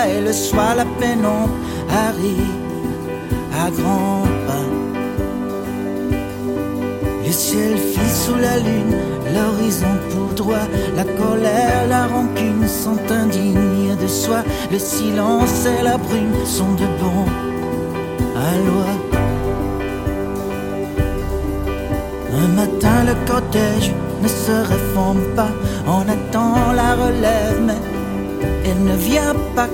et le soir la pénombre arrive à grands pas. Le ciel fixe sous la lune, l'horizon pour droit. La colère, la rancune sont indignes de soi. Le silence et la brume sont de bons aloi. Un matin le cortège ne se réforme pas. On attend la relève mais elle ne vient pas.